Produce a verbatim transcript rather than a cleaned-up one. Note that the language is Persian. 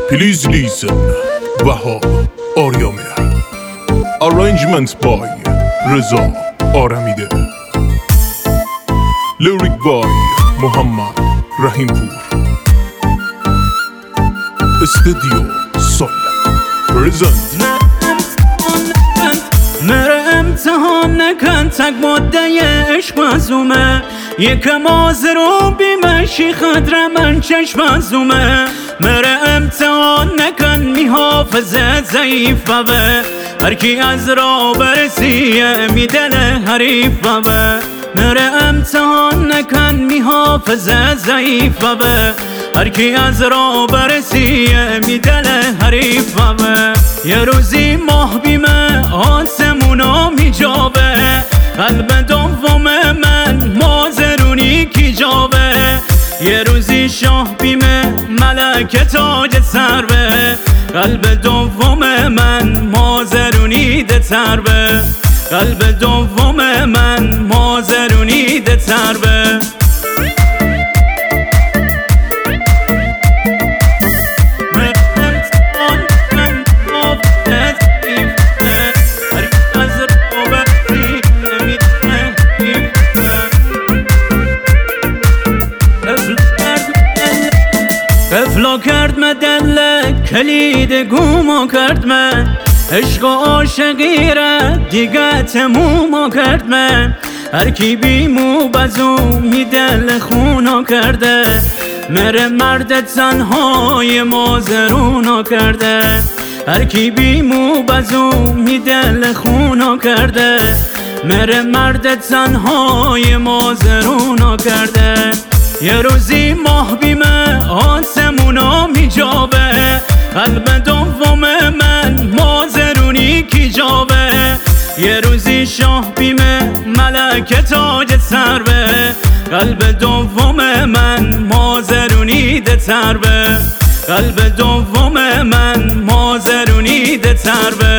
Please listen. Wahab Aryamir. Arrangements by Reza Aramide. Lyric by Muhammad Rahimpour. Studio Sol Present. مره امتحان نکن تک مده عشق مزومه یکم آزرو بیمشی خدر من چشم مزومه مره امتحان نکن میحافظه ضعیف ببه هرکی از را برسیه میدل حریف ببه مره امتحان نکن میحافظه ضعیف ببه هرکی از را برسیه میدل حریف ببه یه روزی ماه بیمه آسمونا میجابه قلب دوم من مازرونی کی جابه یه روزی شاه بیمه ملک تاج سربه قلب دوم من مازرونی ده تربه قلب دوم من مازرونی ده تربه قفلا کرد مدل کلید گوما کرد من عشق و عاشقی را دیگه تموما کرد من هرکی بیمو بزو می دل خونا کرده مره مرد تنهای مازرونا کرده هرکی بیمو بزو می دل خونا کرده مره مرد تنهای مازرونا کرده یه روزی ماه بیمه آسمونا میجابه قلب دوم من مازرونی کی جابه یه روزی شاه بیمه ملک تاج سربه قلب دوم من مازرونی ده تربه قلب دوم من مازرونی ده تربه